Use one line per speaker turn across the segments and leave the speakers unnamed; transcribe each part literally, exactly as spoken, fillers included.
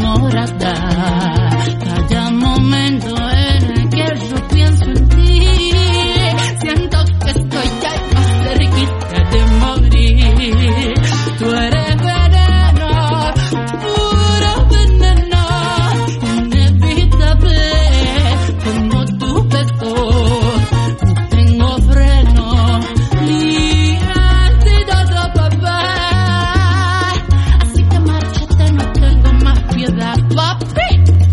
enamorada. Cada momento en el que yo pienso en ti, siento que estoy ya más cerquita de morir. Tú eres veneno, puro veneno, inevitable como tu beso. No tengo freno, ni antídoto, papá. Así que márchate, no tengo más piedad, papi.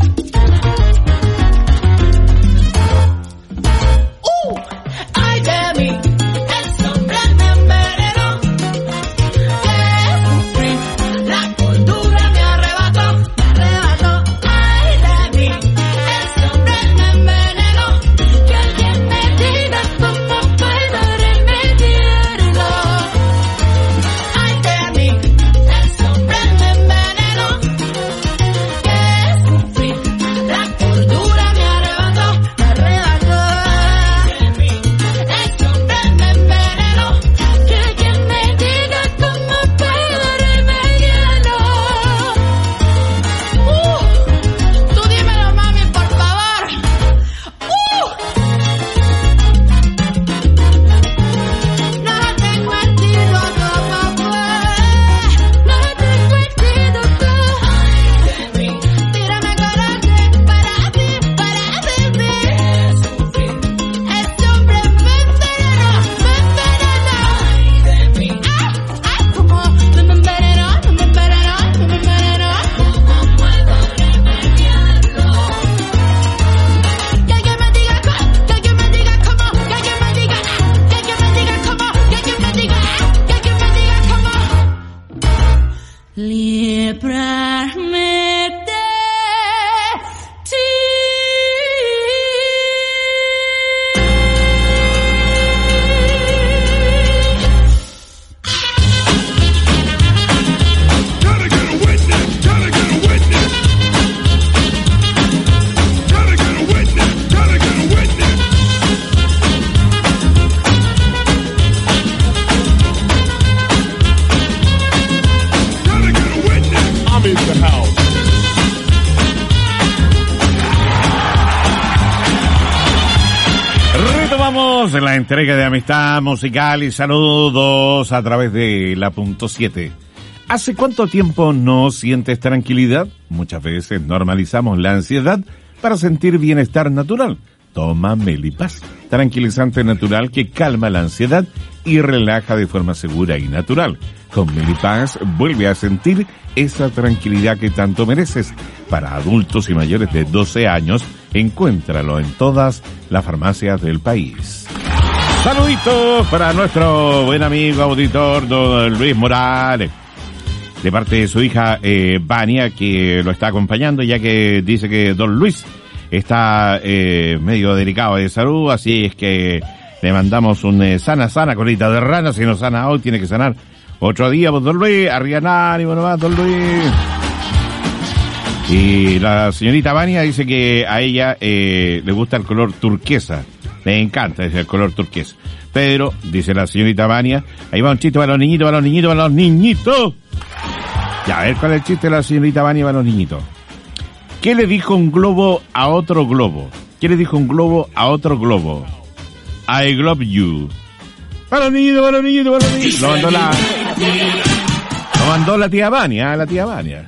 Uh, ay de mí, ese hombre me envenenó. Que sufrí, la cordura me arrebató, me arrebató. Ay de mí, ese hombre me envenenó. Que alguien me diga cómo puedo remediarlo. Ay de mí, ese hombre me envenenó. Que sufrí, la cordura me arrebató, me arrebató. Ay de mí, ese hombre me envenenó. Que alguien me diga cómo puedo remediarlo. Uh, tú dímelo, mami, por favor. Uh, no tengo antídoto, papá. No tengo antídoto. Ay de mí, tírame coraje para mí, para vivir. Ese hombre me envenenó, me envenenó. Ay de mí, ah, ah, como me envenenó, me envenenó, me envenenó. ¿Cómo puedo remediarlo? Que alguien me diga cómo, que alguien me diga cómo, que alguien me diga, ah, que alguien me diga cómo, que alguien me diga, ah, que alguien me diga cómo. Líbrame de ti.
Gotta get a witness, gotta get a witness. Gotta get a witness, gotta get a witness. Gotta get a witness. I'm in the house.
Retomamos la entrega de amistad musical y saludos a través de la punto siete. ¿Hace cuánto tiempo no sientes tranquilidad? Muchas veces normalizamos la ansiedad para sentir bienestar natural. Toma Melipaz, tranquilizante natural que calma la ansiedad y relaja de forma segura y natural. Con Melipaz vuelve a sentir esa tranquilidad que tanto mereces. Para adultos y mayores de doce años, encuéntralo en todas las farmacias del país. Saluditos para nuestro buen amigo auditor don Luis Morales, de parte de su hija eh, Vania, que lo está acompañando, ya que dice que don Luis está eh, medio delicado de salud, así es que le mandamos un eh, sana, sana colita de rana. Si no sana hoy, tiene que sanar otro día, pues don Luis, arriba ánimo nomás, don Luis. Y la señorita Vania dice que a ella eh, le gusta el color turquesa, le encanta ese color turquesa. Pero, dice la señorita Vania, ahí va un chiste para los niñitos, para los niñitos, para los niñitos. Ya, a ver cuál es el chiste de la señorita Vania para los niñitos. ¿Qué le dijo un globo a otro globo? ¿Qué le dijo un globo a otro globo? I love you. Para los niñitos, para los niñitos, para los niñitos. Lo mandó la, lo mandó la tía Vania, la tía Vania.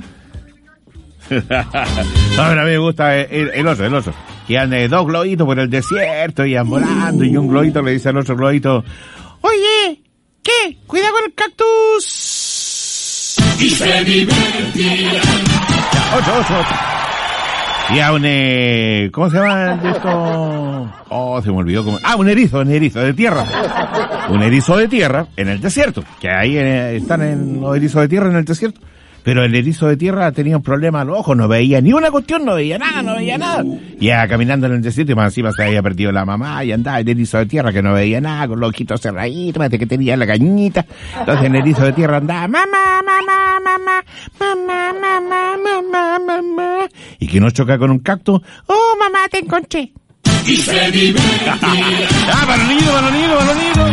No, pero a mí me gusta el, el otro, el otro. Que ande dos globitos por el desierto y volando, y un globito le dice al otro globito, oye, ¿qué? Cuidado con el cactus.
Y se divertirá.
Ya, otro, otro, otro. Y a un, eh, ¿cómo se llama esto? Oh, se me olvidó cómo. Ah, un erizo, un erizo de tierra. Un erizo de tierra en el desierto. Que ahí eh, están en los erizos de tierra en el desierto. Pero el erizo de tierra tenía un problema a los ojos, no veía ni una cuestión, no veía nada, no veía nada. Y ya caminando en el desierto y más encima se había perdido la mamá y andaba el erizo de tierra que no veía nada, con los ojitos cerraditos, que tenía la cañita. Entonces el erizo de tierra andaba, mamá, mamá, mamá, mamá, mamá, mamá, mamá. Y que no choca con un cactus, oh mamá, te encontré.
Y se divertirá.
Ah, para los niños, para los niños, para los niños.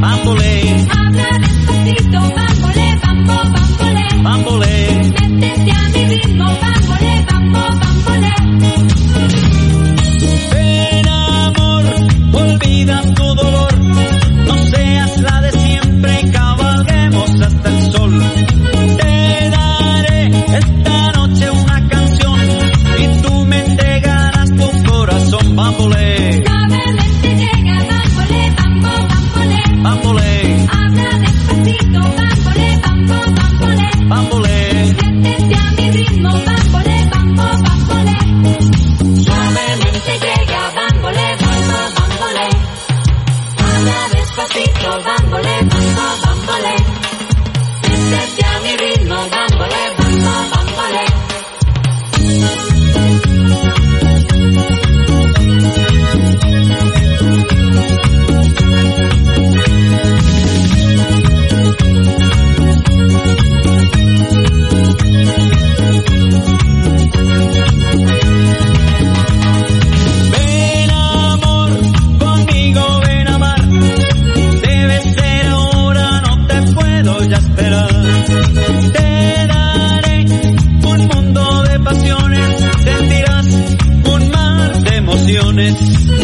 bambolé,
habla despacito, bambolé, bambo, bambolé,
bambolé.
métete a mi ritmo, bambolé, bambo, bambolé.
Ven amor, olvida tu dolor, no seas la de siempre y cabalguemos hasta el sol. Te daré esta noche una canción y tú me entregarás tu corazón, bambolé,
Suavemente llega, bambolé, bambo, bambolé,
bambolé,
habla despacito, bambolé, bambo, bambolé,
bambolé.
métete a mi ritmo, bambolé, bambo, bambolé. Suavemente llega, bambolé, bambo, bambolé, habla despacito, bambolé, bambo, bambolé, métete a mi ritmo, bambolé, bambo, bambolé.
Ven amor, conmigo ven a amar, debe ser ahora, no te puedo ya esperar. Te daré un mundo de pasiones, sentirás un mar de emociones.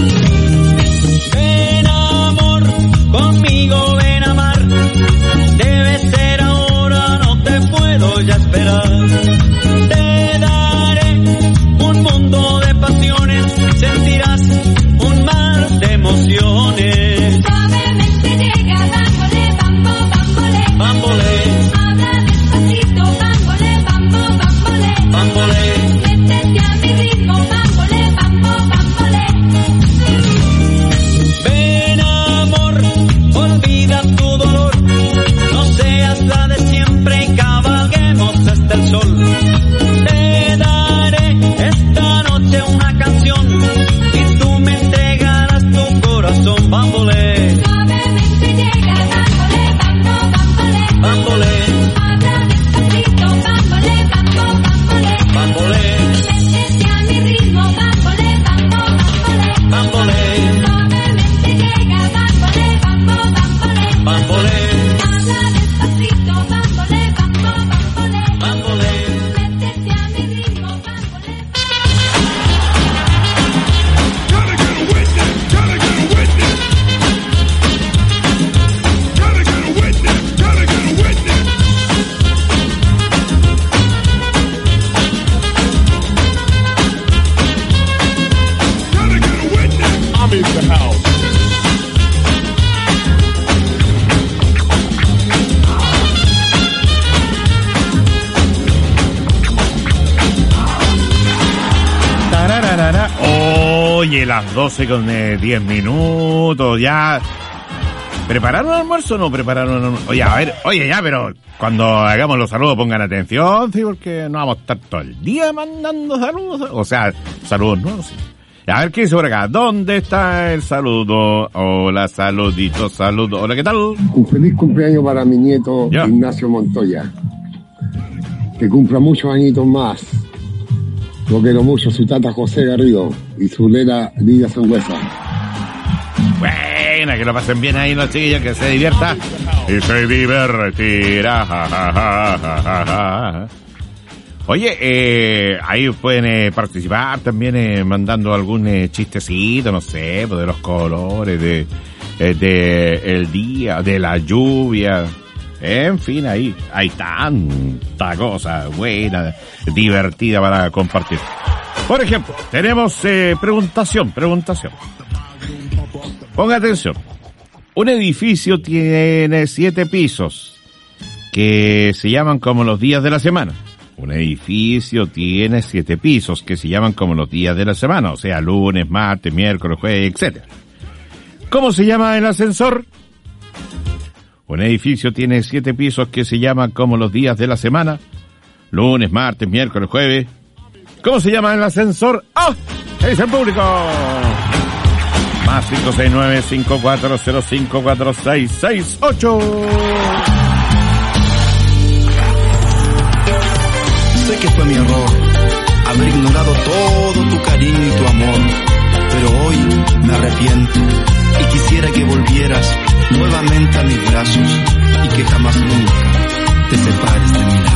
Ven amor, conmigo ven a amar, debe ser ahora, no te puedo ya esperar. Te daré un mundo de pasiones, sentirás un mar de emociones.
Suavemente llega, bambolé, bambo, bambolé,
Bambolé,
habla despacito, bambolé, bambo, bambolé,
bambolé,
métete a mi ritmo, bambolé, bambo, bambolé.
ven amor, olvida tu dolor, no seas la de siempre y cabalguemos hasta el sol. Te daré esta noche una canción y tú me entregarás tu corazón, bambolé,
Suavemente llega, bambolé, bambo, bambolé,
bambolé,
habla despacito, bambolé, bambo, bambolé,
bambolé,
métete a mi ritmo, bambolé, bambo, bambolé,
bambolé,
suavemente llega, bambolé, bambo, bambolé,
bambolé,
habla despacito, bambolé, bambo, bambolé,
bambolé.
métete a mi ritmo, bambolé.
Gotta get a witness. Gotta get a witness. Gotta get a witness. Gotta get a witness. Gotta get a witness. I'm in the house.
Tarararara. Oye, las doce con eh, diez minutos, ya. ¿Prepararon almuerzo o no prepararon almuerzo? Oye, a ver, oye, ya, pero cuando hagamos los saludos pongan atención, sí, porque no vamos a estar todo el día mandando saludos. O sea, saludos nuevos, sí. A ver, ¿qué dice por acá? ¿Dónde está el saludo? Hola, saluditos, saludos. Hola, ¿qué tal?
Un feliz cumpleaños para mi nieto
Ya.
Ignacio Montoya. Que cumpla muchos añitos más. Lo quiero mucho, su tata José Garrido y su lera Lidia Sangüesa.
Buena, que lo pasen bien ahí los chiquillos, que se divierta. Y se divertirá. Ja, ja, ja, ja, ja, ja. Oye, eh, ahí pueden eh, participar también eh, mandando algún eh, chistecito, no sé, pues, de los colores, de, eh, de el día, de la lluvia. En fin, ahí hay tanta cosa buena, divertida para compartir. Por ejemplo, tenemos eh, preguntación, preguntación. Ponga atención. Un edificio tiene siete pisos que se llaman como los días de la semana. Un edificio tiene siete pisos que se llaman como los días de la semana, o sea, lunes, martes, miércoles, jueves, etcétera. ¿Cómo se llama el ascensor? Un edificio tiene siete pisos que se llaman como los días de la semana, lunes, martes, miércoles, jueves. ¿Cómo se llama el ascensor? ¡Ah! ¡Oh! ¡Es el público! Más cinco seis nueve, cinco cuatro cero cinco, cuatro seis seis ocho.
Sé que fue mi error haber ignorado todo tu cariño y tu amor, pero hoy me arrepiento y quisiera que volvieras nuevamente a brazos y que jamás nunca te separes de mi lado.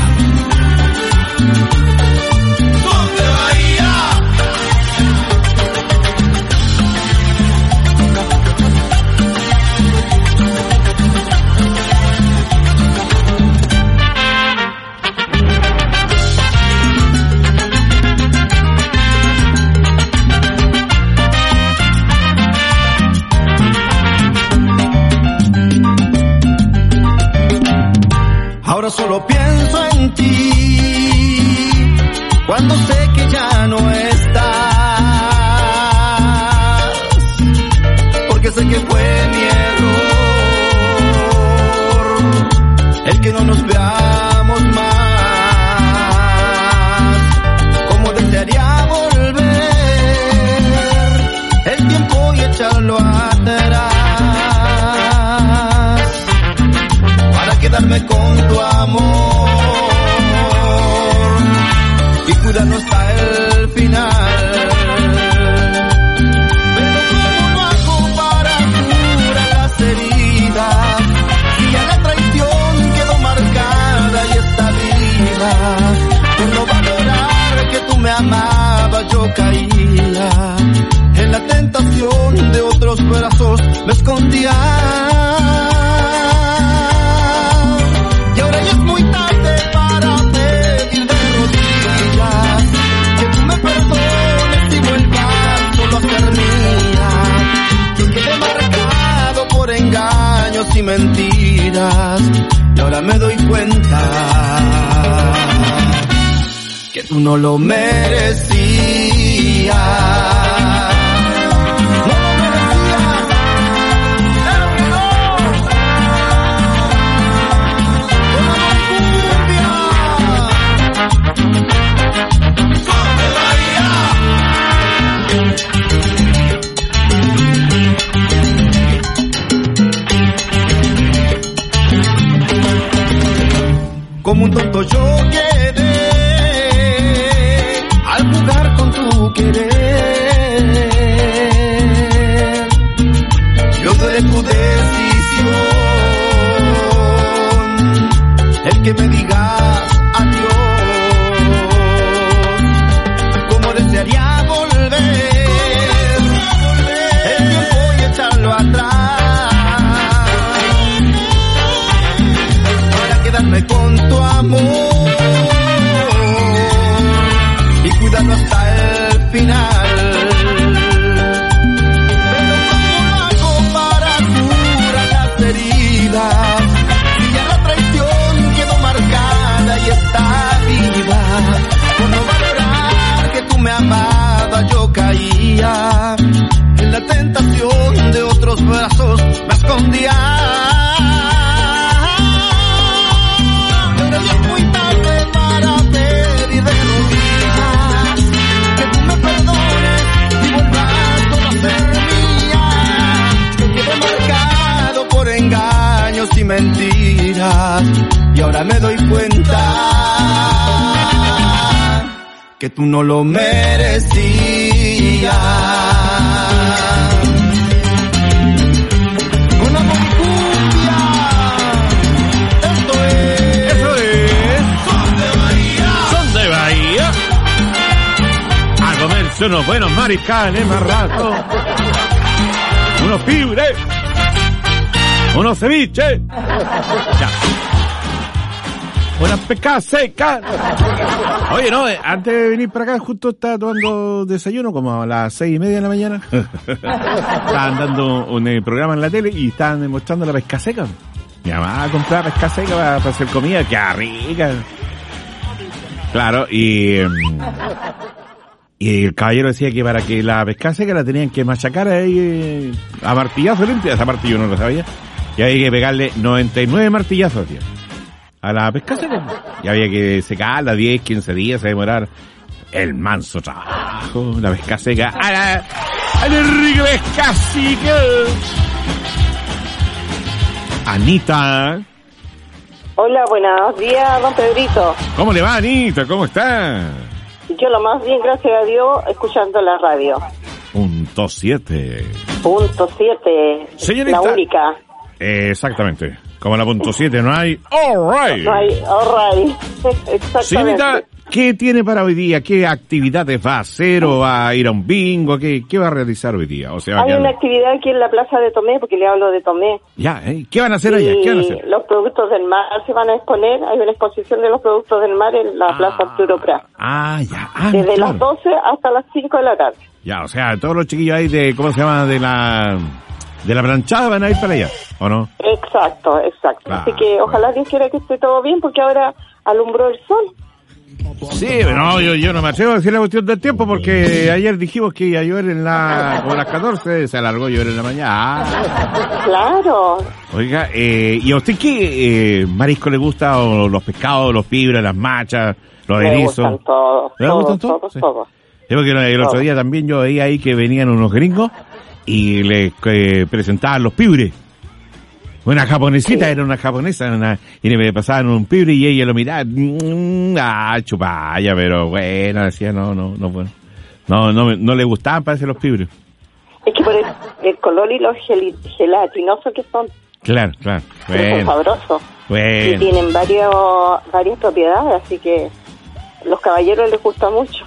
Ahora solo pienso en ti, cuando sé que ya no estás, porque sé que fue mi error, el que no nos veamos más, como desearía volver, el tiempo y echarlo atrás, quedarme con tu amor y cuidarnos hasta el final. Pero ¿cómo hago para curar las heridas? Si ya la traición quedó marcada y está viva, por no valorar que tú me amabas yo caía, en la tentación de otros brazos me escondía. Y mentiras, y ahora me doy cuenta que tú no lo merecías. No lo merecías, pero no. Con la cumbia, son de Bahía. Como un tonto yo quedé al jugar con tu querer. Yo seré tu decisión, el que me digas adiós. Como desearía volver, el tiempo y echarlo atrás, quedarme con tu amor y cuidarlo hasta el final. Pero ¿cómo hago para curar las heridas? Si ya la traición quedó marcada y está viva, por no valorar que tú me amabas yo caía, en la tentación de otros brazos me escondía. Y mentiras, y ahora me doy cuenta que tú no lo merecías. Con amor y cumbia, esto es,
eso es,
son de Bahía,
son de Bahía. A comerse unos buenos mariscales más rato, unos pibres, unos ceviches, ya, unas pescadas secas. Oye, no, eh, antes de venir para acá justo estaba tomando desayuno como a las seis y media de la mañana. Estaban dando un eh, programa en la tele y estaban mostrando la pesca seca. Mi mamá a comprar pesca seca para, para hacer comida, qué rica. Claro, y... Um, Y el caballero decía que para que la pesca seca la tenían que machacar ahí eh, a martillazo limpio. Esa parte yo no lo sabía. Y había que pegarle noventa y nueve martillazos, tío, a la pesca seca. Y había que secarla diez, quince días, a demorar el manso trabajo. La pesca seca. ¡A la, a la rica pesca seca! Anita.
Hola, buenos días, don Pedrito.
¿Cómo le va, Anita? ¿Cómo está?
Yo lo más bien, gracias a Dios, escuchando la radio.
Punto siete.
Punto siete.
Señorita.
La única.
Eh, exactamente. Como la punto siete no hay, all right.
No hay, all right. Exactamente.
Señorita, ¿qué tiene para hoy día? ¿Qué actividades va a hacer o va a ir a un bingo? ¿Qué, qué va a realizar hoy día? O sea,
Hay
que-
una actividad aquí en la Plaza de Tomé, porque le hablo de Tomé.
Ya, ¿eh? ¿Qué van a hacer allá? ¿Qué van a
Y
hacer?
los productos del mar se van a exponer. Hay una exposición de los productos del mar en la Plaza Arturo Prat.
Ah, ya. Ah,
Desde
claro.
las doce hasta las cinco de la tarde.
Ya, o sea, todos los chiquillos ahí de, ¿cómo se llama? De la, de la planchada van a ir para allá, ¿o no?
Exacto, exacto.
Claro,
Así que ojalá Dios quiera que esté todo bien, porque ahora alumbró el sol.
Sí, pero no, yo, yo no me atrevo a decir la cuestión del tiempo porque ayer dijimos que iba a llover en la, como a las catorce, se alargó llover en la mañana. Ah.
Claro.
Oiga, eh, ¿y a usted qué eh, marisco le gusta? ¿O los pescados, los pibres, las machas, los
Me
erizos?
gustan todos,
¿Le
todos,
gustan todos?
todos,
Sí.
todos.
Es porque el otro
Todo.
día también yo veía ahí que venían unos gringos y les eh, presentaban los pibres. Una japonesita,
Sí.
era una japonesa, una, y le pasaban un pibre y ella lo miraba, mm, ah, chupalla, pero bueno, decía, no, no, no, bueno. No, no, no le gustaban, parece, los pibres.
Es que por el, el color y los gel- gelatinosos que son,
Claro, claro,
pero son
bueno,
sabrosos. Y
bueno.
tienen varios, varias propiedades, así que los caballeros les gusta mucho.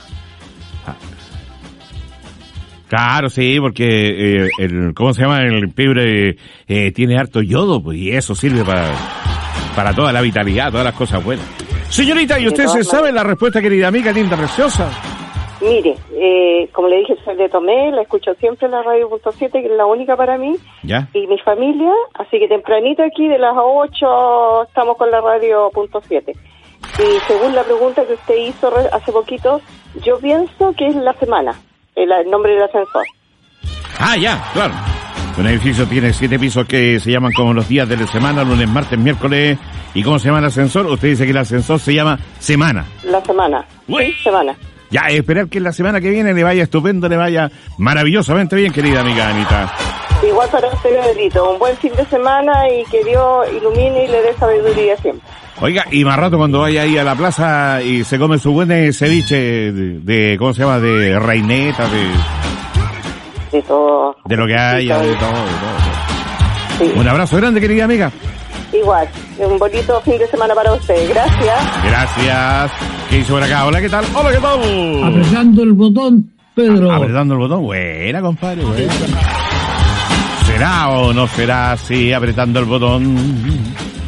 Claro, sí, porque eh, el, ¿cómo se llama? El pibre eh, tiene harto yodo, pues, y eso sirve para, para toda la vitalidad, todas las cosas buenas. Señorita, ¿y
De
usted se
todas
sabe
maneras.
la respuesta, querida amiga, linda, preciosa?
Mire, eh, como le dije, soy de Tomé, la escucho siempre en la radio punto siete, que es la única para mí,
¿Ya?
y mi familia, así que tempranito aquí de las ocho estamos con la radio punto siete. Y según la pregunta que usted hizo re- hace poquito, yo pienso que es la semana, el, el nombre del ascensor.
Ah, ya, claro. Un edificio tiene siete pisos que se llaman como los días de la semana, lunes, martes, miércoles. ¿Y cómo se llama el ascensor? Usted dice que el ascensor se llama semana.
La semana.
Uy.
Sí, semana.
Ya, esperar que la semana que viene le vaya estupendo, le vaya maravillosamente bien, querida amiga Anita.
Igual para usted, Pedrito, un buen fin de semana y que Dios ilumine y le dé sabiduría siempre.
Oiga, y más rato cuando vaya ahí a la plaza y se come su buen eh, ceviche de, de, ¿cómo se llama? De reineta, de,
De todo.
de lo que haya, de todo, de todo.
Sí.
Un abrazo grande, querida amiga.
Igual, un bonito fin de semana para usted. Gracias.
Gracias. ¿Qué hizo por acá? Hola, ¿qué tal? Hola, ¿qué tal?
Apretando el botón, Pedro.
Apretando el botón. Buena, compadre, buena. ¿Será o no será así, apretando el botón?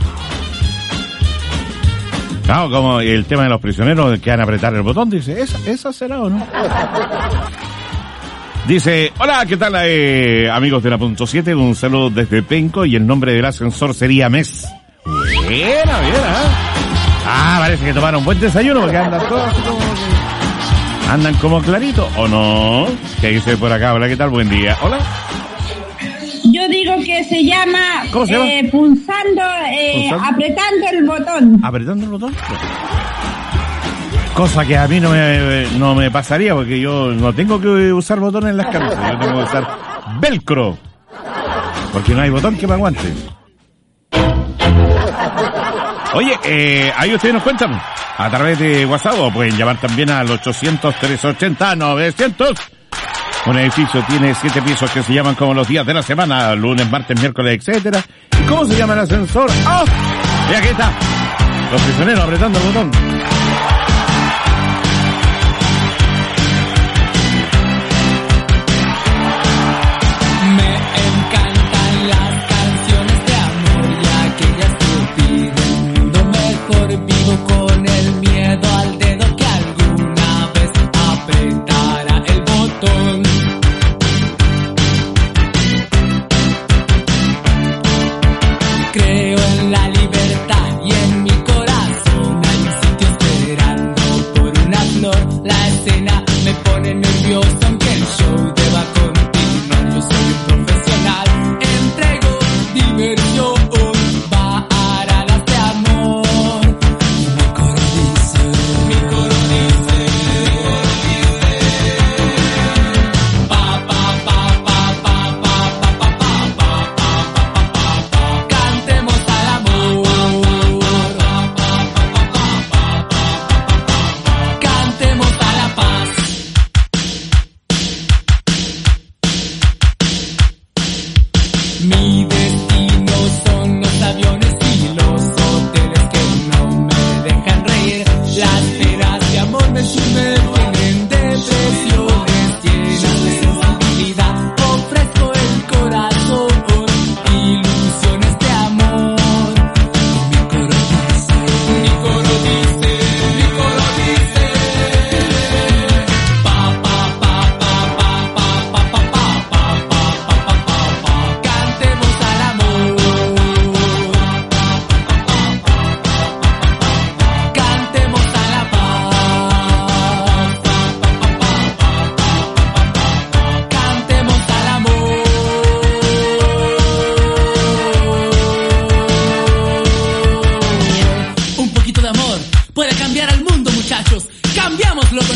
Claro, como el tema de los prisioneros que van a apretar el botón, dice, ¿esa, esa será o no? Dice, hola, ¿qué tal, eh, amigos de la punto siete? Un saludo desde Penco y el nombre del ascensor sería Mes. Buena, buena. Ah, parece que tomaron buen desayuno porque andan todos así como que- andan como clarito, ¿o no? ¿Qué dice por acá? Hola, ¿qué tal? Buen día. Hola.
Yo digo que se llama,
¿Cómo se llama?
eh, pulsando, eh,
¿Pulsando?
apretando el botón.
¿Apretando el botón? Cosa que a mí no me, no me pasaría porque yo no tengo que usar botones en las camisas. Yo tengo que usar velcro. Porque no hay botón que me aguante. Oye, eh, ahí ustedes nos cuentan a través de WhatsApp o pueden llamar también al ochocientos, trescientos ochenta, novecientos. Un edificio tiene siete pisos que se llaman como los días de la semana, lunes, martes, miércoles, etcétera. ¿Y cómo se llama el ascensor? ¡Ah! Y aquí está. Los prisioneros apretando el botón.
Me encantan las canciones de amor y aquellas que piden un mundo mejor. Vivo con el miedo al dedo que alguna vez apretara el botón. Creo en la libertad y en mi corazón hay sitios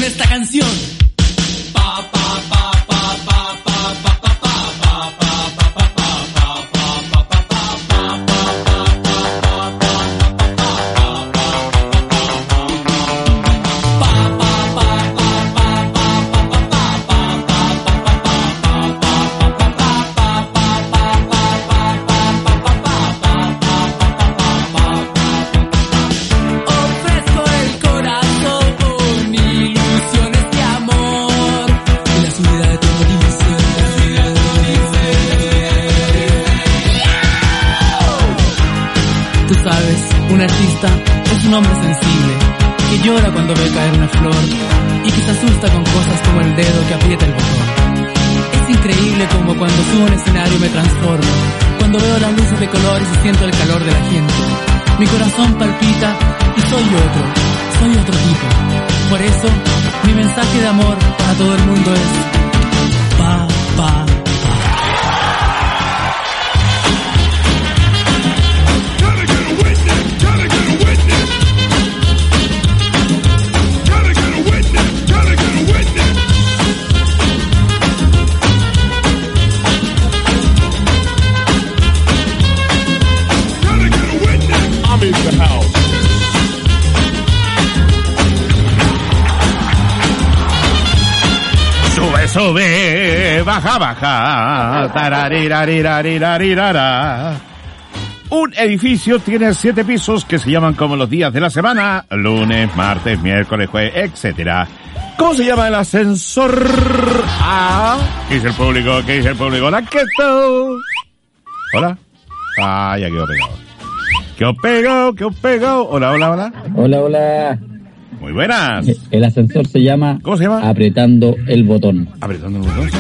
esta canción. Pa, pa, pa, pa, pa, pa, pa, pa, pa, pa, pa, pa, pa, pa, pa, un artista es un hombre sensible, que llora cuando ve caer una flor y que se asusta con cosas como el dedo que aprieta el botón. Es increíble como cuando subo a un escenario me transformo, cuando veo las luces de colores y siento el calor de la gente. Mi corazón palpita y soy otro, soy otro tipo. Por eso, mi mensaje de amor para todo el mundo es pa, pa,
Sube, baja, baja. Tararirarirarirarirara. Un edificio tiene siete pisos que se llaman como los días de la semana: lunes, martes, miércoles, jueves, etcétera. ¿Cómo se llama el ascensor? Ah, ¿qué dice el público? ¿Qué dice el público? Hola, ¿qué tal? Hola. Ah, ya quedó pegado. Quedó pegado, quedó pegado. Hola, hola, hola.
Hola, hola.
Muy buenas.
El ascensor se llama...
¿Cómo se llama?
Apretando el botón.
¿Apretando el botón?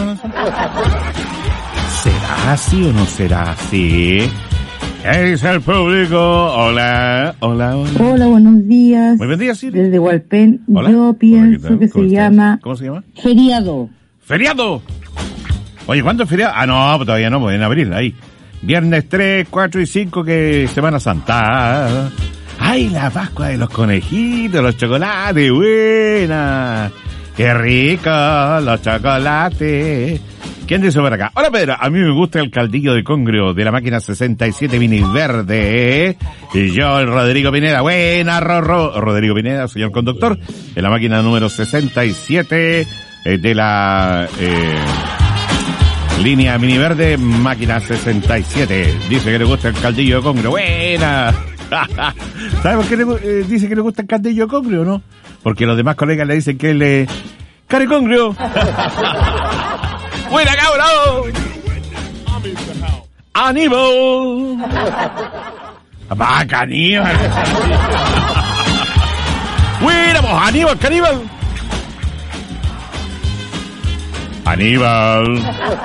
¿Será así o no será así? ¿Qué dice el público? Hola, hola, hola.
Hola, buenos días.
Muy buen día, Siri.
Desde Hualpén.
Hola.
Yo pienso
Hola,
que se
estás?
llama...
¿Cómo se llama?
Feriado.
¡Feriado! Oye, ¿cuándo es feriado? Ah, no, pues todavía no, pues en abril, ahí. Viernes tres, cuatro y cinco, que Semana Santa. ¡Ay, la Pascua de los conejitos, los chocolates! ¡Buena! ¡Qué rico los chocolates! ¿Quién dice por acá? Hola, Pedro. A mí me gusta el caldillo de congrio de la máquina sesenta y siete Mini Verde. Y yo, el Rodrigo Pineda. Buena, Rorro. Rodrigo Pineda, señor conductor. En la máquina número sesenta y siete eh, de la... Eh, línea Mini Verde, máquina sesenta y siete. Dice que le gusta el caldillo de congrio. ¡Buena! ¿Sabe por qué le, eh, dice que le gusta el caldillo de congrio, no? Porque los demás colegas le dicen que él es... ¡Caricongrio! ¡Buena, cabrón! ¡Aníbal! ¡Va, caníbal! ¡Buena, pues, Aníbal, caníbal! Aníbal.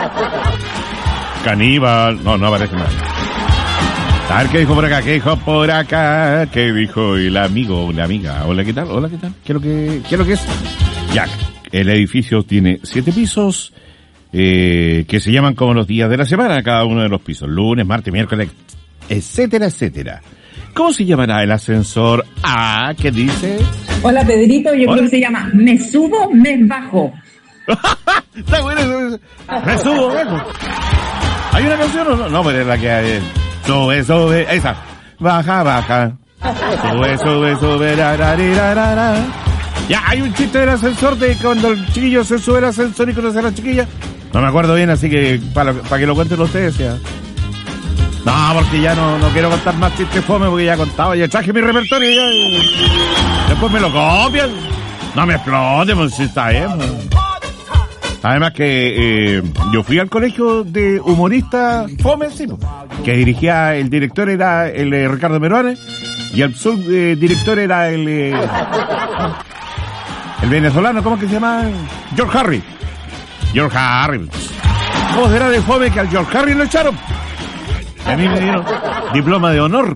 Caníbal. No, no aparece más. A ver qué dijo por acá, qué dijo por acá, qué dijo el amigo o la amiga. Hola, ¿qué tal? Hola, ¿qué tal? ¿Qué es lo que, qué es lo que es? Ya, el edificio tiene siete pisos, eh, que se llaman como los días de la semana, cada uno de los pisos. Lunes, martes, miércoles, etcétera, etcétera. ¿Cómo se llamará el ascensor? Ah, ¿qué dice?
Hola, Pedrito. Yo
Hola.
creo que se llama Me subo, me bajo.
Está bueno eso. Me subo, bajo. ¿Hay una canción o no? No, pero es la que hay. Sube, sube, esa. Baja, baja. Sube, sube, sube, ra, ra, ra, ra, ra. Ya, hay un chiste del ascensor de cuando el chiquillo se sube al ascensor y conoce a la chiquilla. No me acuerdo bien, así que para, para que lo cuenten ustedes ya. No, porque ya no, no quiero contar más chistes fome porque ya he contado, ya traje mi repertorio ya. Y después me lo copian. No me exploten, pues si está bien. Pues. Además que eh, yo fui al colegio de humoristas fome, sí, pues, que dirigía, el director era el eh, Ricardo Meruane y el subdirector eh, era el eh, el venezolano, ¿cómo que se llama? George Harry. George Harry. ¿Cómo será de fome que al George Harry lo echaron? Y a mí me dieron diploma de honor.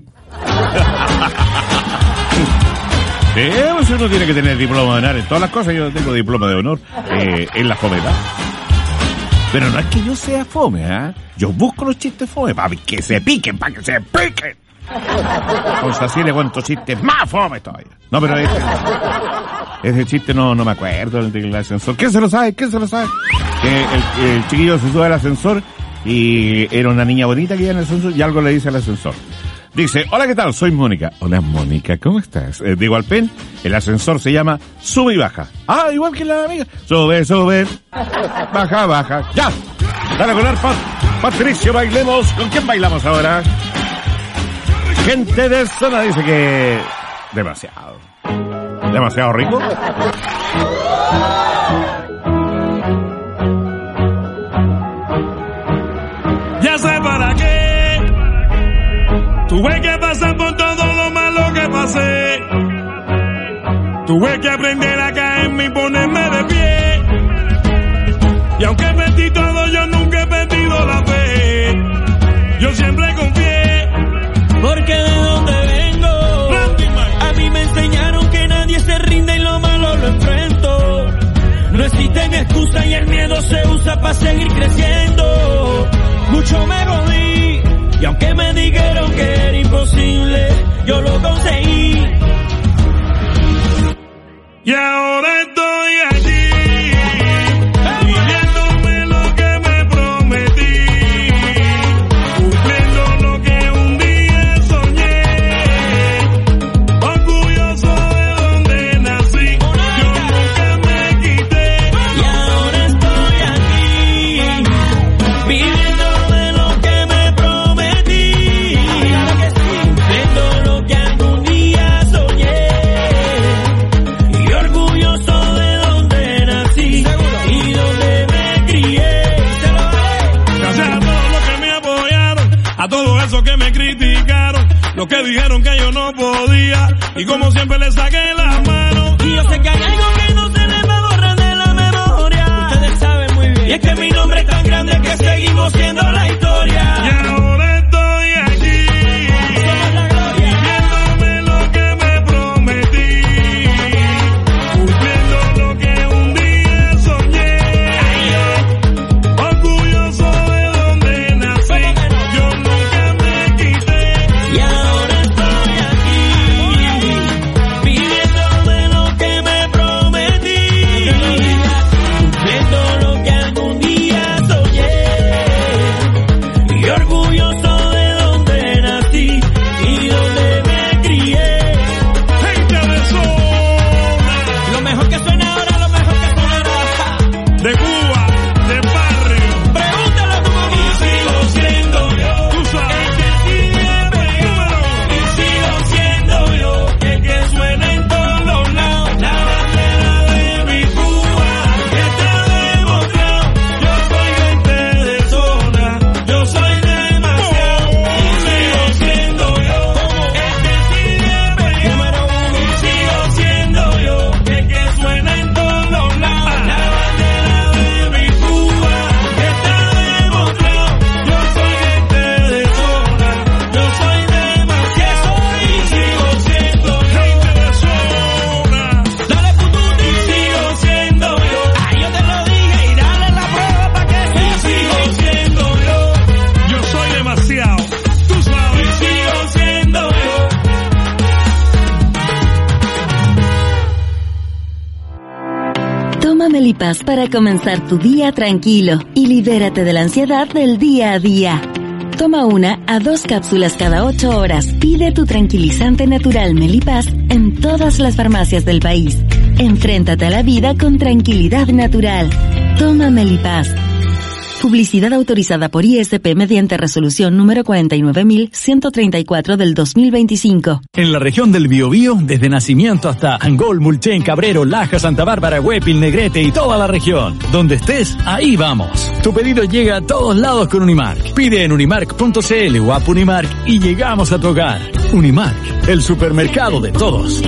Sí, pues uno tiene que tener diploma de honor en todas las cosas. Yo tengo diploma de honor eh, en la fomedad. Pero no es que yo sea fome, ¿eh? Yo busco los chistes fome para que se piquen, para que se piquen. Pues así le cuento chistes más fome todavía. No, pero este... Ese chiste no, no me acuerdo, el del ascensor. ¿Quién se lo sabe? ¿Quién se lo sabe? Que el, el chiquillo se sube al ascensor y era una niña bonita que iba en el ascensor y algo le dice al ascensor. Dice, hola, ¿qué tal? Soy Mónica. Hola, Mónica, ¿cómo estás? Eh, de Igualpen, el ascensor se llama Sube y Baja. Ah, igual que la amiga. Sube, sube, baja, baja. ¡Ya! Dale con arpa. Patricio, bailemos. ¿Con quién bailamos ahora? Gente de zona dice que... demasiado. ¿Demasiado rico?
Ya sé para qué. Tuve que pasar por todo lo malo que pasé. Tuve que aprender a caerme y ponerme de pie. Y aunque perdí todo, yo nunca he perdido la fe. Yo siempre confié.
Porque de donde vengo, a mí me enseñaron que nadie se rinde y lo malo lo enfrento. No existen excusas y el miedo se usa para seguir creciendo. Mucho me jodí. Y aunque me dijeron que era imposible, yo lo conseguí.
Y ahora estoy aquí, viviéndome lo que me prometí, cumpliendo lo que un día soñé, orgulloso de donde nací, yo nunca me quité.
Y ahora estoy aquí, viviendo de lo que me prometí, cumpliendo lo que algún día soñé, y orgulloso de donde nací y donde me crié.
Gracias a todos los que me apoyaron, a todos esos que me criticaron, los que dijeron que yo no podía, y como siempre les saqué la mano.
Y yo sé que hay algo que no se les va a borrar de la memoria. Ustedes saben muy bien. Y es que mi nombre es tan grande que seguimos siendo la historia.
Y ahora estoy aquí,
Somos la gloria.
viviéndome lo que me prometí, cumpliendo lo que un día soñé, orgulloso de donde nací, yo nunca me quité.
Y ahora estoy aquí, viviendo de lo que me prometí, cumpliendo lo que algún día soñé, y orgulloso de donde nací y donde me crié.
Gente de zona,
Lo mejor que suena ahora, lo mejor que suena.
de Cuba, de barrio,
Pregúntalo a tu mamá.
y sigo siendo yo, tú sabes,
Y sigo siendo yo,
que que suena en todos lados, la bandera de mi Cuba, que está demostrado, yo soy gente de zona, yo soy demasiado, y sigo siendo yo, el que sigue pegado, y sigo siendo yo, que que suena en todos lados, la bandera de mi Cuba, que está demostrado, yo soy gente de zona, yo soy demasiado, y sigo siendo gente de zona.
dale pututi.
Y sigo siendo yo,
Ay, yo te lo dije y dale la prueba para que
y
sea
sigo
así.
siendo yo, yo soy demasiado, tú sabes, y sigo siendo yo.
Toma Melipaz para comenzar tu día tranquilo y libérate de la ansiedad del día a día. Toma una a dos cápsulas cada ocho horas. Pide tu tranquilizante natural Melipaz en todas las farmacias del país. Enfréntate a la vida con tranquilidad natural. Toma Melipaz. Publicidad autorizada por I S P mediante resolución número cuarenta y nueve mil ciento treinta y cuatro del dos mil veinticinco.
En la región del Biobío, desde Nacimiento hasta Angol, Mulchen, Cabrero, Laja, Santa Bárbara, Huépil, Negrete y toda la región. Donde estés, ahí vamos. Tu pedido llega a todos lados con Unimark. Pide en unimark punto c l o app Unimark y llegamos a tu hogar. Unimark, el supermercado de todos.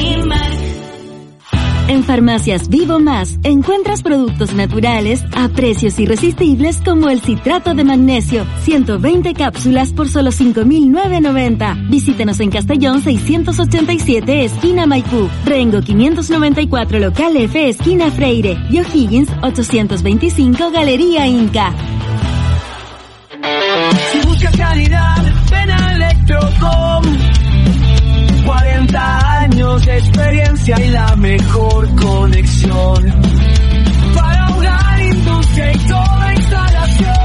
En Farmacias Vivo Más encuentras productos naturales a precios irresistibles como el citrato de magnesio, ciento veinte cápsulas por solo cinco mil novecientos noventa. Visítenos en Castellón seiscientos ochenta y siete, esquina Maipú, Rengo quinientos noventa y cuatro, local F, esquina Freire, y O'Higgins ochocientos veinticinco, Galería Inca.
Si buscas calidad, ven a Electrocom. cuarenta años de experiencia y la mejor conexión.
conexión para una industria y toda instalación.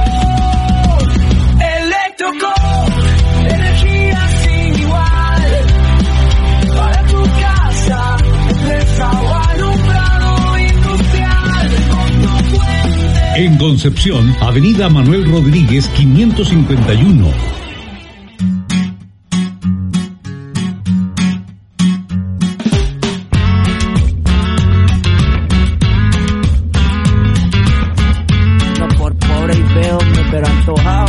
Electrocore, energía sin igual para tu casa, empresa o alumbrado industrial con tu fuente.
En Concepción, Avenida Manuel Rodríguez quinientos cincuenta y uno.
No por pobre y feo, pero antojado.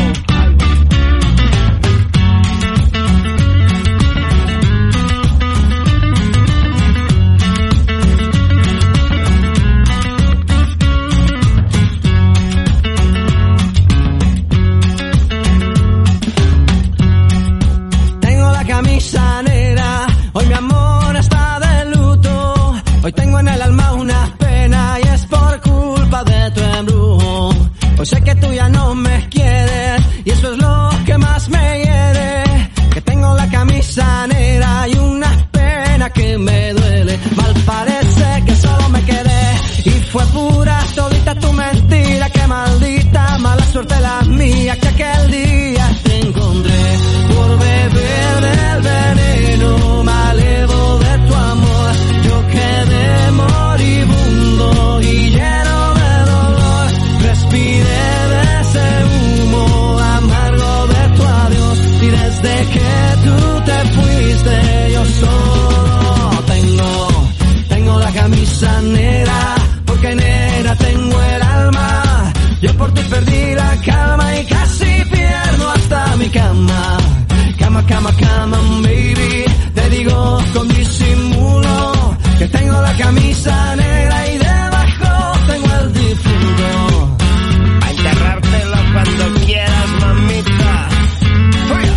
Camisa negra, hoy mi amor está de luto. Hoy tengo en el alma una pena y es por culpa de tu embrujo. Hoy sé que tú ya no me quieres y eso es lo que más me hiere. Que tengo la camisa negra y una pena que me duele. Mal parece que solo me quedé y fue pura todita tu mentira. Que maldita mala suerte la mía que aquel día te encontré por beber del veneno malevo de tu amor. Yo quedé moribundo y lleno de dolor. Respiré de ese humo amargo de tu adiós. Y desde que tú te fuiste yo solo tengo, tengo la camisa negra. Porque negra tengo el alma. Yo por ti perdí la calma y casi pierdo hasta mi cama. Cama, cama, cama, baby. Te digo con disimulo que tengo la camisa negra y debajo tengo el difunto. A enterrártelo cuando quieras, mamita. ¡Fuera!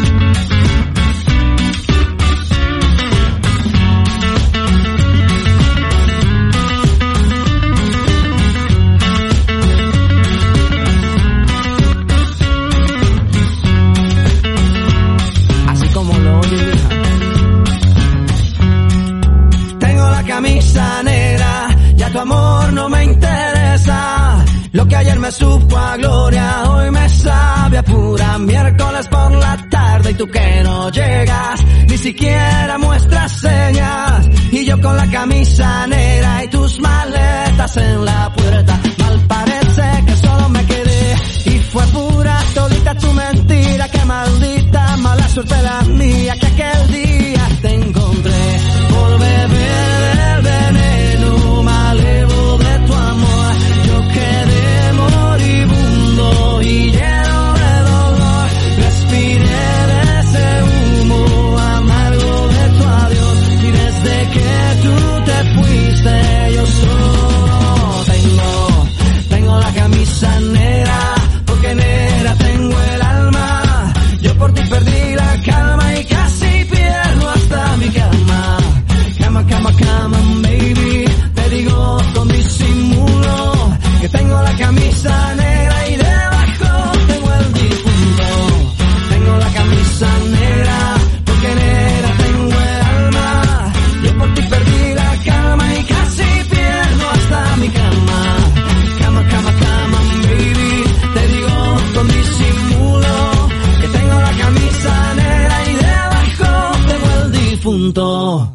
Camisa negra, ya tu amor no me interesa. Lo que ayer me supo a gloria, hoy me sabe a pura miércoles por la tarde. Y tú que no llegas, ni siquiera muestras señas. Y yo con la camisa negra y tus maletas en la puerta. Mal parece que solo me quedé y fue pura todita tu mentira. Que maldita mala suerte la mía que aquel día te encontré por beber del veneno malevo de tu amor. Yo quedé moribundo y lleno de dolor. Respiré de ese humo amargo de tu adiós. Y desde que tú te fuiste yo solo tengo, tengo la camisa negra. Porque negra tengo el alma. Yo por ti perdí la calma y casi pierdo hasta mi cama. Cama, cama, cama, baby. Te digo con disimulo que tengo la camisa negra y debajo tengo el difunto. Tengo la camisa negra porque negra tengo el alma. Yo por ti perdí la calma y casi pierdo hasta mi cama. Cama, cama, cama, baby. Te digo con disimulo que tengo la camisa negra y debajo tengo el difunto.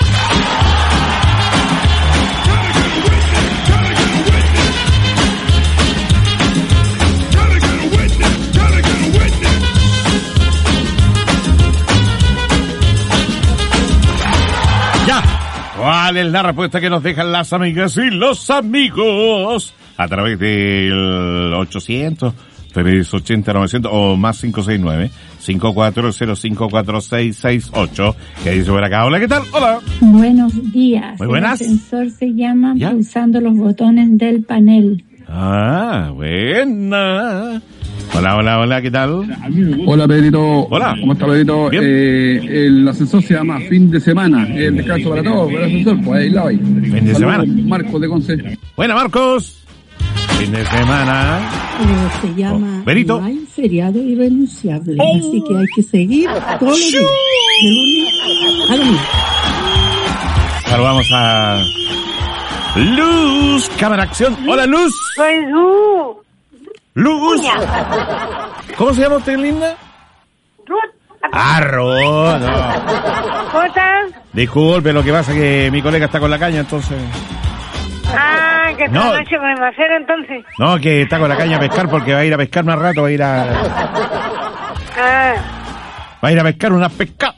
¿Cuál es la respuesta que nos dejan las amigas y los amigos? A través del ochocientos, trescientos ochenta, novecientos o más cinco seis nueve, cinco cuatro cero cinco cuatro seis seis ocho. ¿Qué dice por acá? Hola, ¿qué tal? Hola.
Buenos días.
Muy buenas.
El ascensor se llama
¿Ya?
pulsando los botones del panel.
Ah, buena. Hola, hola, hola, ¿qué tal?
Hola, Pedrito.
Hola.
¿Cómo está, Pedrito? Eh, el ascensor se llama Fin de Semana. El descanso para todos, el ascensor, pues ahí la hay.
Fin de semana.
Marcos de Conce.
Buena, Marcos. Fin de semana.
Eh, se llama
Oh, Benito.
No hay feriado irrenunciable,
Oh.
así que hay que seguir todos los días, de lunes a domingo.
Saludamos a Luz, cámara, acción. Hola, Luz.
Soy Luz.
Luz. ¿Cómo se llama usted, linda?
Ruth.
Ah, Ruth, no.
¿Cómo estás?
Disculpe, lo que pasa es que mi colega está con la caña, entonces...
Ah, que esta
No.
noche con el macero, entonces.
No, que está con la caña a pescar porque va a ir a pescar más rato, va a ir a...
Ah,
Va a ir a pescar una pesca.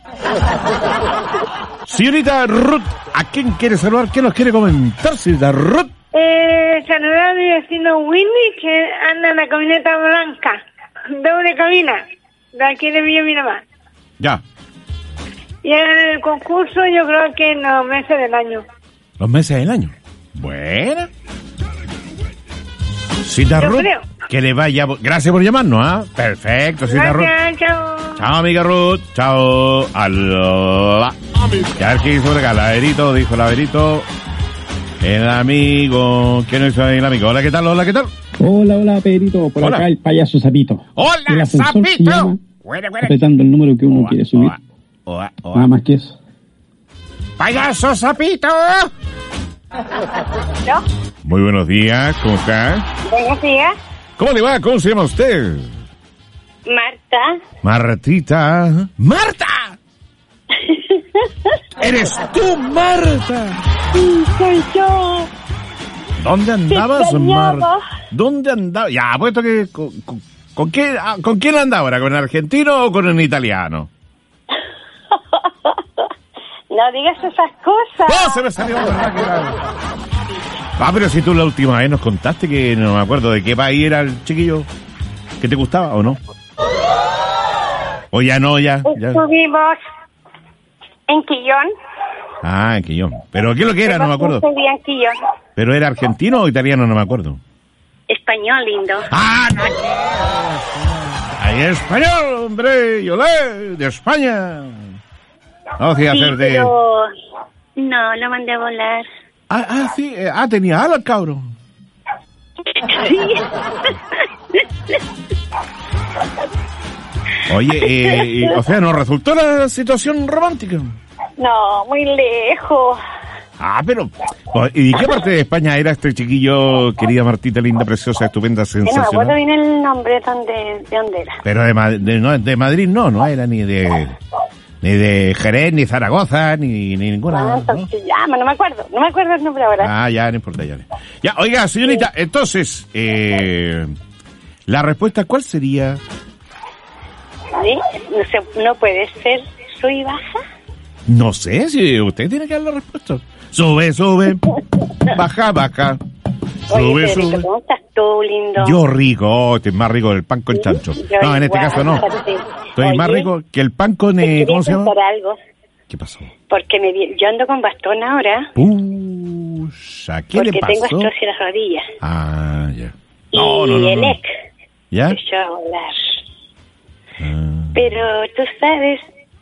Señorita Ruth, ¿a quién quiere saludar? ¿Qué nos quiere comentar, señorita Ruth?
eh, saludar a mi vecino Winnie, que anda en la camioneta blanca. Doble cabina. De aquí de Villa Miramar.
Ya,
Y en el concurso yo creo que en los meses del año.
los meses del año. Buena. Señorita
Yo
Ruth,
creo.
que le vaya... Gracias por llamarnos, ¿ah? Perfecto, señorita Ruth.
Gracias, chao.
Chao, amiga Ruth. Chao. Alá. Ya ver qué hizo por acá. Laverito, dijo Laverito. El amigo. ¿Quién es el amigo? Hola, ¿qué tal? Hola, ¿qué tal?
Hola, hola, Pedrito. Por
Hola.
acá el payaso Sapito.
Hola,
El ascensor se
Sapito.
llama
Buena, buena.
apretando el número que uno
Oa,
quiere subir.
oa, oa, oa.
Nada más que eso.
¡Payaso Sapito!
¿Yo?
Muy buenos días, ¿cómo está?
Buenos días.
¿Cómo le va? ¿Cómo se llama usted?
Marta.
Martita. ¡Marta! ¿Eres tú, Marta?
Sí, soy yo.
¿Dónde andabas,
extrañaba.
Marta? ¿Dónde andabas? Ya, apuesto que... ¿Con, con, con quién, ah, ¿Con quién anda ahora? ¿Con el argentino o con el italiano?
No digas esas cosas.
¡Oh, se me salió! ¿Verdad que era? Ah, pero si tú la última vez nos contaste que no me acuerdo de qué país era el chiquillo que te gustaba, ¿o no? ¿O ya no, ya? ya.
Estuvimos en Quillón.
Ah, en Quillón. ¿Pero qué es lo que era? No me acuerdo.
Estuvimos en Quillón.
¿Pero era argentino o italiano? No me acuerdo.
Español, lindo.
¡Ah, no! ¡Ahí es español, hombre! ¡Yo le! ¡De España! No, sí,
Sí,
hacer de...
pero no, lo mandé a volar.
Ah, ah, sí. eh, ah, tenía alas, cabrón.
Sí.
Oye, eh, y- o sea, ¿no resultó la situación romántica?
No, muy lejos.
Ah, pero... pues, ¿y de qué parte de España era este chiquillo, querida Martita, linda, preciosa, estupenda,
Que no me acuerdo
sensacional?
bien el nombre donde, de dónde era.
Pero de, Ma- de, no, de Madrid no, no era ni de... Ni de Jerez, ni Zaragoza, ni, ni ninguna...
¿Cuánto
¿no?
se llama? No me acuerdo. No me acuerdo el nombre ahora.
Ah, ya, no importa, ya. Ya, oiga, señorita, entonces, eh, la respuesta, ¿cuál sería?
¿Sí? No, se, no puede ser. ¿Soy baja?
No sé, si usted tiene que dar la respuesta. Sube, sube, baja, baja,
Oye,
sube,
Federico,
sube.
¿cómo estás tú, lindo?
Yo rico, oh, este es más rico del pan con chancho.
Yo
No, en este
igual,
caso no.
fíjate.
Estoy más
Oye,
rico que el pan con,
te
eh,
quería
¿cómo se llama?
contar algo.
¿Qué pasó?
Porque me vi- yo ando con bastón ahora.
Pucha, ¿qué
porque
le
tengo
pasó?
estos en las rodillas.
Ah, ya.
Y
No, no, no,
el
no.
ex
¿Ya?
empezó a volar.
Ah.
Pero tú sabes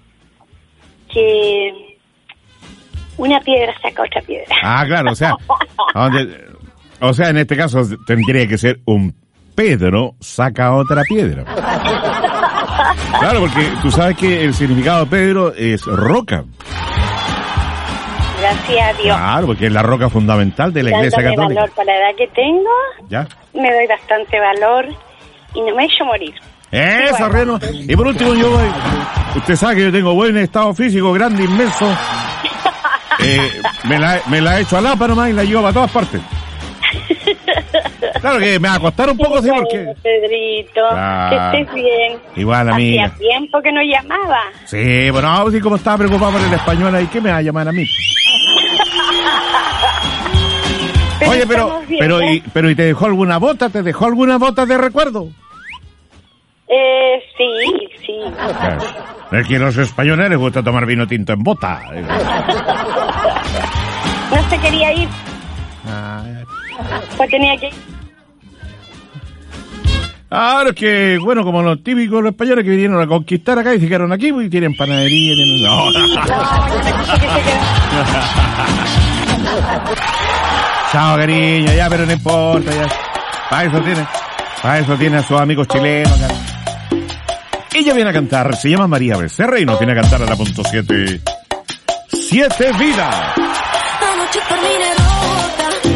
que una piedra saca otra piedra.
Ah, claro, o sea, ¿a dónde- o sea, en este caso tendría que ser un Pedro saca otra piedra. Claro, porque tú sabes que el significado de Pedro es roca.
Gracias a Dios.
Claro, porque es la roca fundamental de la Iglesia
Dándome
Católica.
valor para la edad que tengo,
¿Ya?
me doy bastante valor y no me he hecho morir.
Eso,
Igual.
Reno. Y por último, yo voy. Usted sabe que yo tengo buen estado físico, grande, inmenso. Eh, me, la, me la he hecho a lapa nomás y la llevo para todas partes. Claro que me va a costar un poco, sí, porque...
Pedrito,
Claro.
que estés bien.
Igual, amiga.
Hacía tiempo que no llamaba.
Sí, bueno, sí, como estaba preocupado por el español ahí, ¿qué me va a llamar a mí?
Pero
Oye, pero,
estamos bien,
pero,
¿eh?
y, pero, ¿y te dejó alguna bota? ¿Te dejó alguna bota de recuerdo?
Eh, sí, sí.
Claro. Es que a los españoles les gusta tomar vino tinto en bota.
No se quería ir,
Ah,
pues tenía que ir.
Ahora es que, bueno, como los típicos los españoles que vinieron a conquistar acá y se quedaron aquí, pues, y tienen panadería, tienen... No. Chao, cariño, ya, pero no importa, ya. Para eso tiene, para eso tiene a sus amigos chilenos acá. Ella viene a cantar, se llama María Becerra y nos viene a cantar a la punto siete. Siete vidas.
Anoche terminé rota,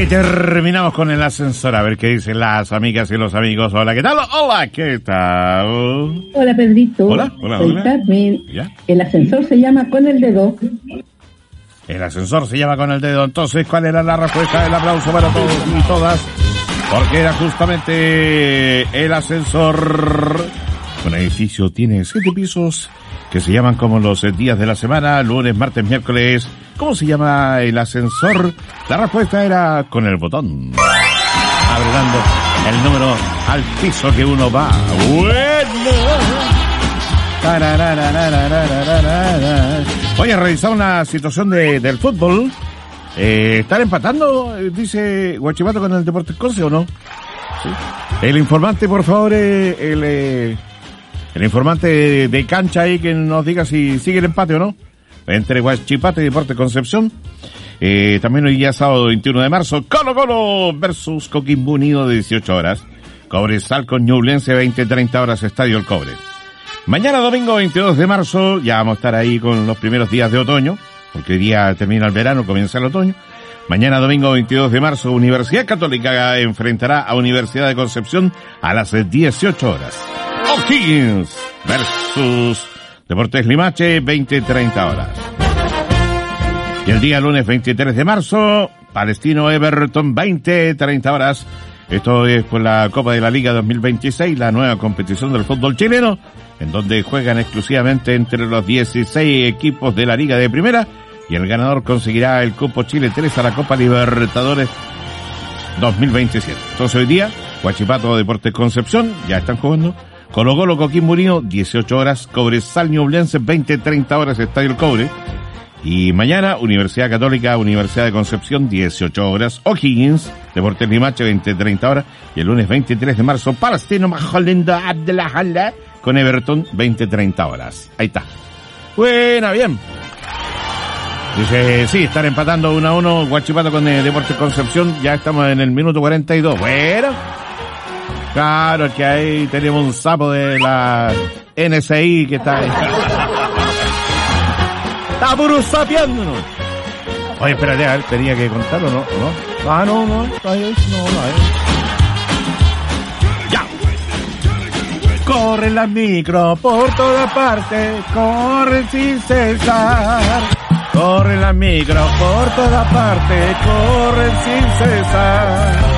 Y terminamos con el ascensor, a ver qué dicen las amigas y los amigos. Hola, ¿qué tal? Hola, ¿qué tal?
Hola, Pedrito.
Hola, hola,
Soy
hola.
Carmen.
¿Ya?
El ascensor se llama Con el Dedo.
El ascensor se llama Con el Dedo. Entonces, ¿cuál era la respuesta? El aplauso para todos y todas. Porque era justamente el ascensor. Un edificio tiene siete pisos que se llaman como los días de la semana, lunes, martes, miércoles. ¿Cómo se llama el ascensor? La respuesta era con el botón. Agregando el número al piso que uno va. Bueno. Oye, revisamos una situación de, del fútbol. Eh, ¿Están empatando? Dice Huachipato con el Deportes Conce, ¿o no? ¿Sí? El informante, por favor, eh, el, eh, el informante de, de cancha ahí que nos diga si sigue el empate o no. Entre Huachipato y Deportes Concepción. Eh, también hoy día sábado veintiuno de marzo, Colo Colo versus Coquimbo Unido de dieciocho horas. Cobresal con Ñublense veinte treinta horas, Estadio El Cobre. Mañana domingo veintidós de marzo, ya vamos a estar ahí con los primeros días de otoño, porque hoy día termina el verano, comienza el otoño. Mañana domingo veintidós de marzo, Universidad Católica enfrentará a Universidad de Concepción a las dieciocho horas. O'Higgins versus Deportes Limache, veinte treinta horas. Y el día lunes veintitrés de marzo, Palestino Everton, veinte treinta horas. Esto es por la Copa de la Liga dos mil veintiséis, la nueva competición del fútbol chileno, en donde juegan exclusivamente entre los dieciséis equipos de la Liga de Primera, y el ganador conseguirá el cupo Chile tres a la Copa Libertadores dos mil veintisiete. Entonces hoy día, Huachipato Deportes Concepción, ya están jugando. Colo Colo Coquimbo Unido, dieciocho horas. Cobresal Ñublense, veinte treinta horas, Estadio El Cobre. Y mañana, Universidad Católica, Universidad de Concepción, dieciocho horas. O'Higgins, Deportes Limache, veinte treinta horas. Y el lunes veintitrés de marzo, Palestino Majolinda Abdelahalla con Everton, veinte treinta horas. Ahí está. Buena, bien. Dice, sí, están empatando uno a uno Huachipato con eh, Deportes Concepción. Ya estamos en el minuto cuarenta y dos. Bueno. Claro, que ahí tenemos un sapo de la N S I que está ahí. Está puro sapeándonos. Oye, espérate, a ver, tenía que contarlo, ¿no? ¿No? Ah, no, no, ahí, no, no, ahí. ¡Ya! Corre la micro por todas partes, corre sin cesar. Corre la micro por todas partes, corre sin cesar.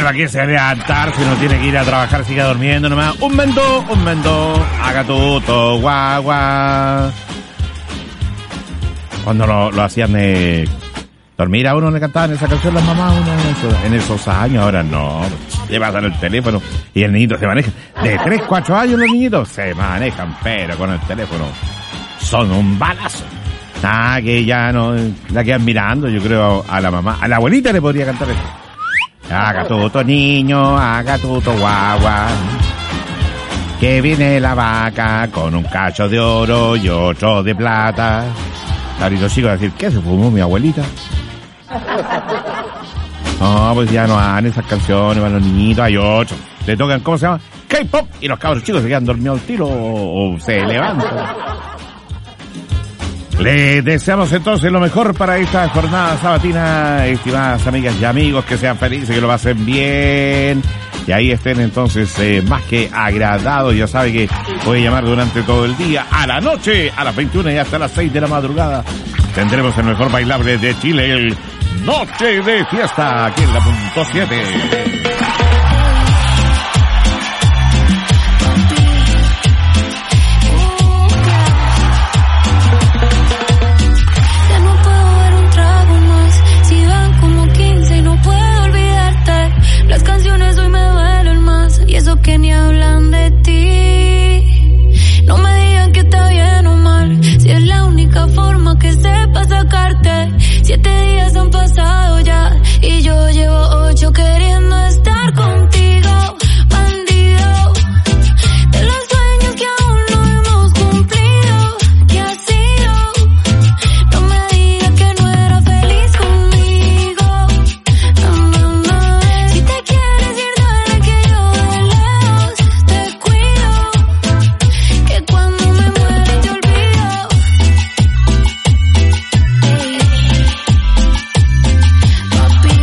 ¿para qué se va a levantar si no tiene que ir a trabajar? Siga durmiendo nomás. Un mendo, un mendo, haga tuto, guau, guau. Cuando lo, lo hacían eh, dormir a uno le cantaban esa canción las mamás uno en, esos, en esos años, ahora no. Le pasan el teléfono y el niñito se maneja. De tres, cuatro años los niñitos se manejan, pero con el teléfono son un balazo. Ah, que ya no la quedan mirando, yo creo, a la mamá. A la abuelita le podría cantar esto. Haga tuto, niño, haga tuto, guagua. Que viene la vaca con un cacho de oro y otro de plata. Claro, y los chicos van a decir, ¿qué se fumó mi abuelita? No, pues ya no han esas canciones, van los niñitos, hay otros. Le tocan, ¿cómo se llama? K-pop, y los cabros chicos se quedan dormidos al tiro o, o se levantan. Le deseamos entonces lo mejor para esta jornada sabatina, estimadas amigas y amigos, que sean felices, que lo pasen bien. Y ahí estén entonces eh, más que agradados. Ya sabe que puede llamar durante todo el día, a la noche, a las veintiuna y hasta las seis de la madrugada. Tendremos el mejor bailable de Chile, el Noche de Fiesta, aquí en la punto siete.
Que ni hablan de ti. No me digan que está bien o mal, si es la única forma que sepa sacarte. Siete días han pasado ya y yo llevo ocho queriendo estar contigo, bandido. De los sueños que aún no hemos cumplido, ¿qué ha sido? No me digas que no era feliz conmigo. No, no, no. Si te quieres ir, dale que yo de lejos te cuido, que cuando me muera te olvido. Ey. Papi,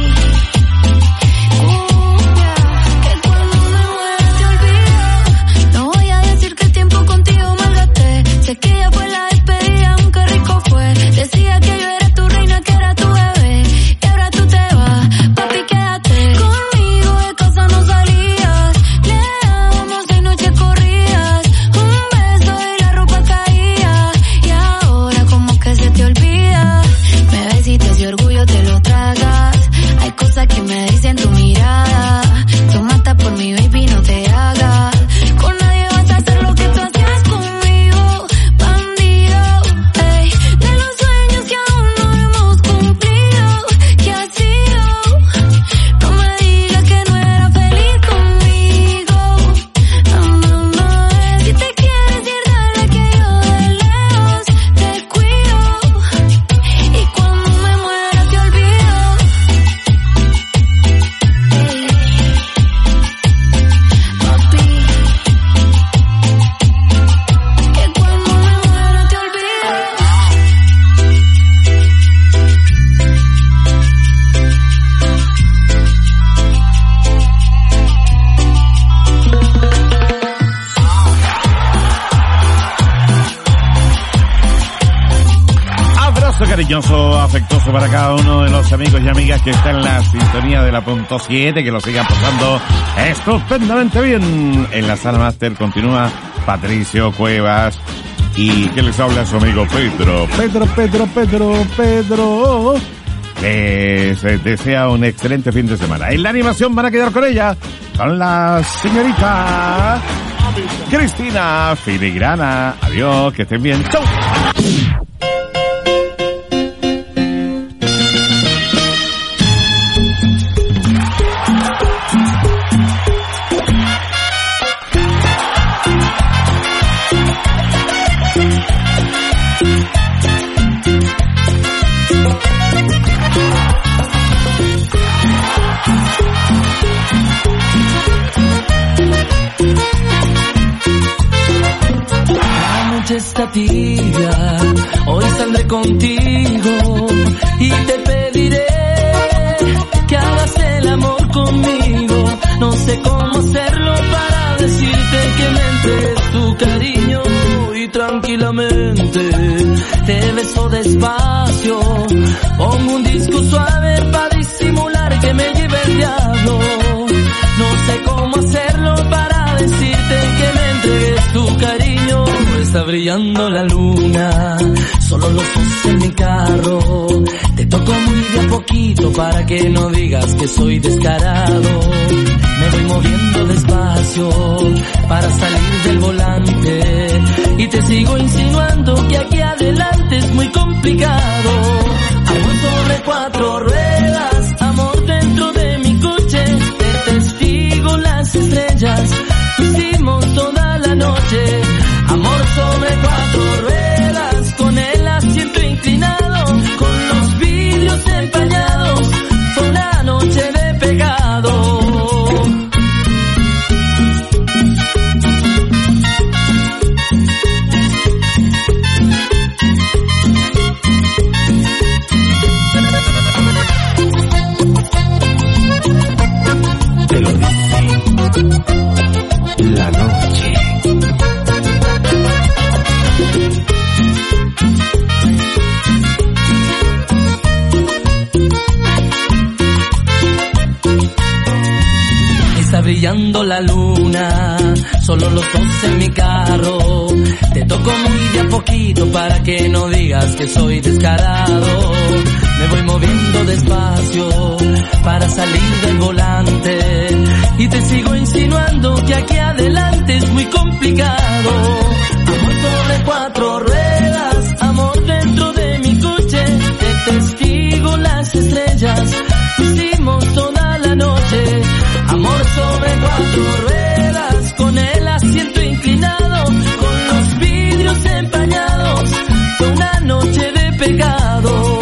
cumbia, que cuando me muera te olvido. No voy a decir que el tiempo contigo malgasté, sé que ya fue la despedida, aunque rico fue. Decía que yo era tu reina, que era tu bebé, y ahora tú te vas. Papi, quédate conmigo, de casa no salías, le dábamos de noche corridas, un beso y la ropa caía, y ahora como que se te olvida. Me ves y te orgullo te lo tragas, hay cosas que me dicen tu mirada, tú matas por mi baby, no te hagas, con nadie vas a hacer lo que tú hacías conmigo, bandido. Ey, de los sueños que aún no hemos cumplido, ¿qué ha sido? No me digas que no era feliz conmigo. No, no, no. Si te quieres ir, dale que yo de lejos te cuido, y cuando me muera te olvido. Ey. Papi, que cuando me muera te olvido.
Abrazo cariñoso, afectuoso para cada uno de los amigos y amigas que están en la sintonía de la punto siete, que lo sigan pasando estupendamente bien. En la sala máster continúa Patricio Cuevas y que les habla su amigo Pedro. Pedro, Pedro, Pedro, Pedro. Les eh, desea un excelente fin de semana. En la animación van a quedar con ella, con la señorita Cristina Filigrana. Adiós, que estén bien. Chau.
La noche está tibia, hoy saldré contigo y te pediré que hagas el amor conmigo. No sé cómo hacerlo para decirte que me entregues tu cariño, y tranquilamente te beso despacio. Pongo un disco suave para disimular que me lleve el diablo. cómo hacerlo para decirte que me entregues tu cariño. Está brillando la luna, solo los dos en mi carro. Te toco muy de a poquito para que no digas que soy descarado. Me voy moviendo despacio para salir del volante y te sigo insinuando que aquí adelante es muy complicado. Amor sobre cuatro ruedas, amor dentro de mi coche, de testigo las estrellas, hicimos toda la noche. Amor sobre cuatro ruedas, con el asiento inclinado, con los vidrios empañados, fue una noche de pecado.
Te lo dice la noche.
Está brillando la luna, solo los dos en mi carro. Te toco muy de a poquito para que no digas que soy descarado. Me voy moviendo despacio para salir del volante y te sigo insinuando que aquí adelante es muy complicado. Amor sobre cuatro ruedas, amor dentro de mi coche, de testigo las estrellas, hicimos toda la noche. Amor sobre cuatro ruedas, con el asiento inclinado, con los vidrios empañados, fue una noche de pecado.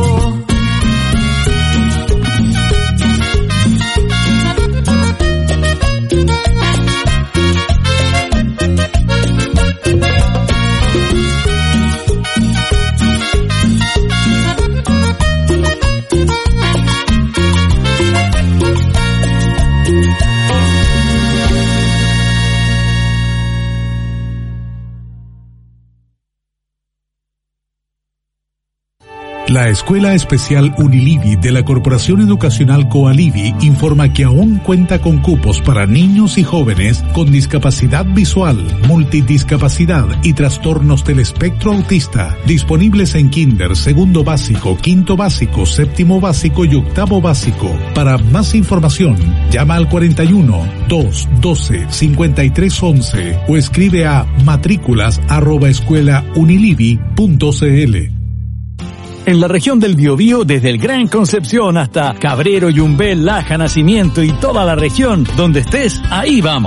La Escuela Especial Unilivi de la Corporación Educacional Coalivi informa que aún cuenta con cupos para niños y jóvenes con discapacidad visual, multidiscapacidad y trastornos del espectro autista, disponibles en kinder, segundo básico, quinto básico, séptimo básico y octavo básico. Para más información, llama al cuarenta y uno, dos, doce, cincuenta y tres once o escribe a matrículas arroba escuela unilivi punto cl.
En la región del Biobío, desde el Gran Concepción hasta Cabrero, Yumbel, Laja, Nacimiento y toda la región, donde estés, ahí vamos.